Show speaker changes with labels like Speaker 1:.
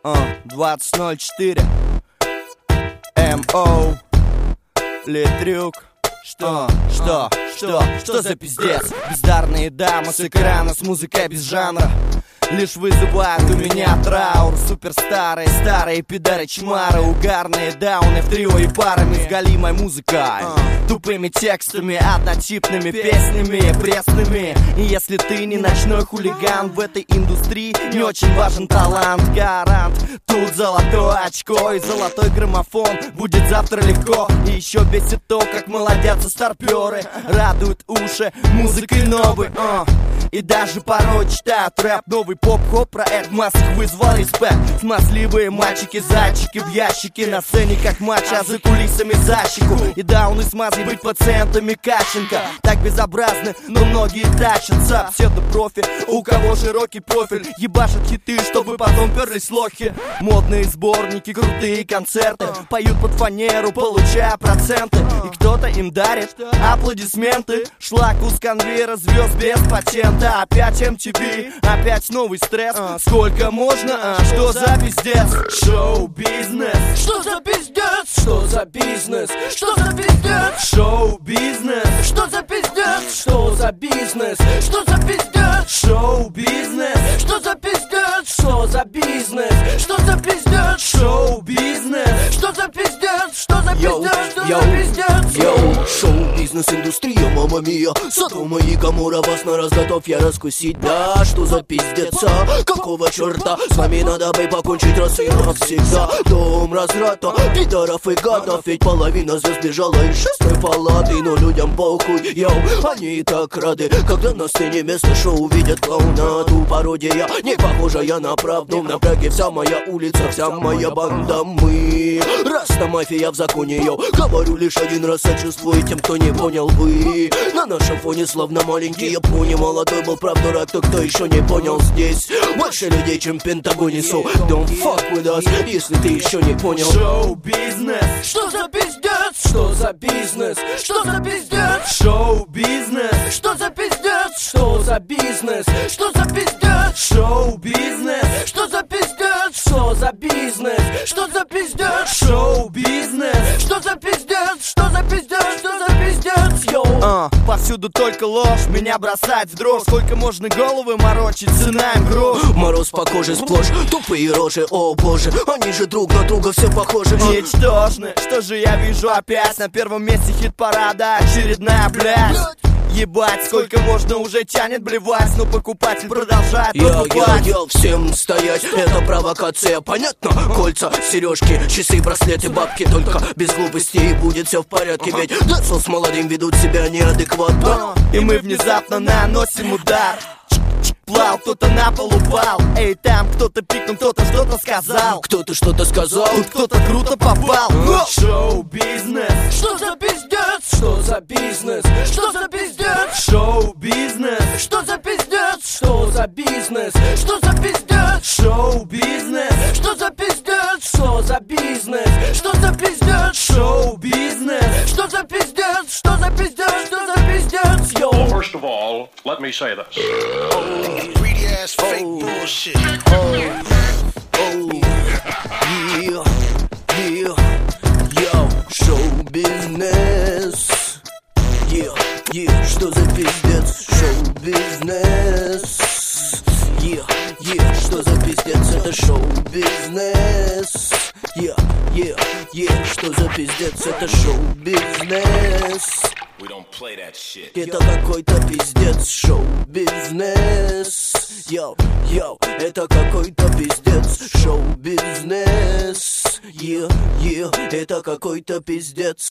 Speaker 1: 2004 МО Литрюк. Что за пиздец? Бездарные дамы с экрана, с музыкой без жанра лишь вызывают у меня траур. Суперстарые, старые пидары чмары, угарные дауны в трио и парами с галимой музыкой, тупыми текстами, однотипными песнями, пресными. И если ты не ночной хулиган, в этой индустрии не очень важен талант. Гарант, тут золотое очко и золотой граммофон будет завтра легко. И еще бесит то, как молодятся старперы, радуют уши музыкой новой. И даже порой читают рэп, новый поп-хоп, проект массах вызвал респект. Смазливые мальчики-зайчики в ящике, на сцене как матч, а за кулисами защику. И дауны смазли быть пациентами Кащенко. Так безобразны, но многие тащатся. Псевдопрофи, у кого широкий профиль, ебашат хиты, чтобы потом перлись лохи. Модные сборники, крутые концерты, поют под фанеру, получая проценты. И кто-то им дарит аплодисменты. Шлаку с конвейера звезд без патента. Опять MTV, опять новый стресс. Сколько можно? Что за пиздец? Шоу-бизнес.
Speaker 2: Что за пиздец? Что за бизнес? Что за пиздец?
Speaker 1: Шоу-бизнес.
Speaker 2: Что за пиздец? Что за бизнес? Что за пиздец?
Speaker 1: Шоу-бизнес.
Speaker 2: Что за пиздец? Что за бизнес? Что за пиздец?
Speaker 1: Шоу-бизнес.
Speaker 2: Что за пиздец? Что за пиздец? Что за пиздец?
Speaker 3: Йоу, шоу-бизнес, индустрия, мама мия. Содома и Гоморра, вас на раз готов я раскусить. Да, что за пиздец, а? Какого черта? С вами надо бы покончить раз и навсегда. Дом разврата, пидоров и гадов, ведь половина звезд бежала из 6-й палаты. Но людям похуй, йоу, они и так рады, когда на сцене вместо шоу видят клоунаду. Пародия, не похожая на правду. На браке вся моя улица, вся моя банда. Мы Раста-мафия в законе, йоу. Говорю лишь один раз, сочувствую тем, кто не понял. Вы на нашем фоне словно маленький Япони. Молодой был, правда, рад, кто еще не понял. Здесь больше людей, чем в Пентагоне. So don't fuck with us, если ты еще не понял.
Speaker 1: Шоу-бизнес.
Speaker 2: Что за пиздец? Что за бизнес? Что за пиздец?
Speaker 1: Шоу-бизнес.
Speaker 2: Что за пиздец? Что за бизнес? Что за пиздец?
Speaker 1: Шоу-бизнес.
Speaker 2: Что за пиздец? Что за бизнес? Что за пиздец?
Speaker 1: Шоу-бизнес.
Speaker 2: Что за пиздец? Что за пиздец? Что за пиздец? Йоу.
Speaker 1: Повсюду только ложь, меня бросать в дрожь. Сколько можно головы морочить, цена им грош.
Speaker 3: Мороз по коже сплошь, тупые рожи, о боже. Они же друг на друга все похожи.
Speaker 1: Ничтожны, что же я вижу опять? На первом месте хит-парада, очередная блядь. Ебать, сколько можно уже тянет блевать, но покупатель продолжает покупать.
Speaker 3: Йоу, всем стоять, это провокация, понятно? Кольца, сережки, часы, браслеты, бабки. Только без глупостей будет все в порядке. Ведь дэнсол с молодым ведут себя неадекватно.
Speaker 1: И мы внезапно наносим удар. Плал, кто-то на пол упал. Эй, там кто-то пикнул, кто-то что-то сказал.
Speaker 3: Кто-то что-то сказал,
Speaker 1: тут кто-то круто попал. Шоу-бизнес.
Speaker 2: Что за пиздец? Что за бизнес? Что за пиздец?
Speaker 1: Шоу-бизнес.
Speaker 2: Что за пиздец? Что за бизнес? Что за пиздец?
Speaker 1: Шоу-бизнес.
Speaker 2: Что за пиздец? Что за бизнес? Что за пиздец?
Speaker 1: Шоу-бизнес.
Speaker 2: Что за пиздец? Что за пиздец? Что за пиздец? Йоу.
Speaker 4: Well, first of all, let me say this.
Speaker 5: Greedy ass fake bullshit.
Speaker 3: Йоу, шоу-бизнес. Что за пиздец? Шоу-бизнес. Что за пиздец? Это шоу-бизнес. Что за пиздец? Это шоу-бизнес.
Speaker 5: We don't play that shit.
Speaker 3: Это какой-то пиздец, шоу-бизнес. Йоу, это какой-то пиздец, шоу-бизнес. Это какой-то пиздец.